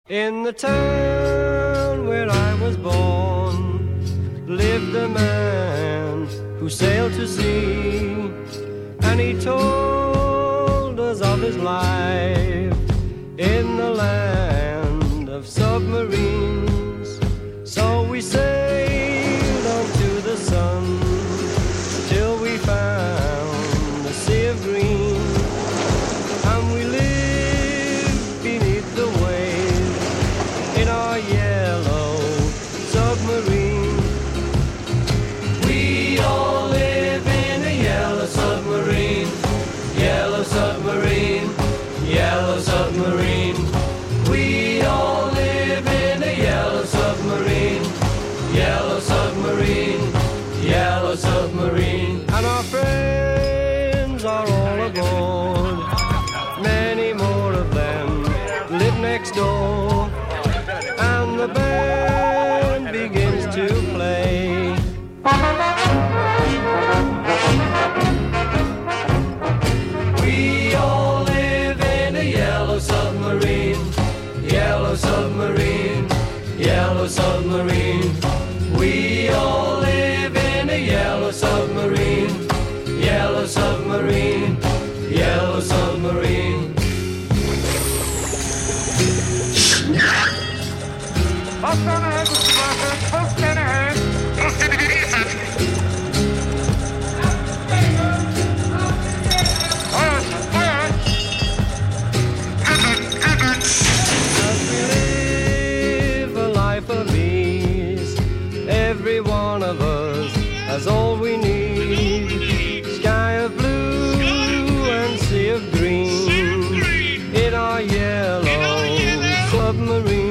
In the town where I was born lived a man who sailed to sea, and he told us of his life in the land of submarines. So we sailed on to the sun till we found the sea of green, and we lived beneath the waves in our yellow submarine. We all live in a yellow submarine, yellow submarine, yellow submarine. We all live in a yellow submarine, yellow submarine, yellow submarine. And our friends are all aboard, many more of them live next door, and the band begins to play. We all live in a yellow submarine, yellow submarine, yellow submarine. We all live in a yellow submarine, yellow submarine, yellow submarine. Every one of us has all we need. Sky of blue and sea of green in our yellow submarine.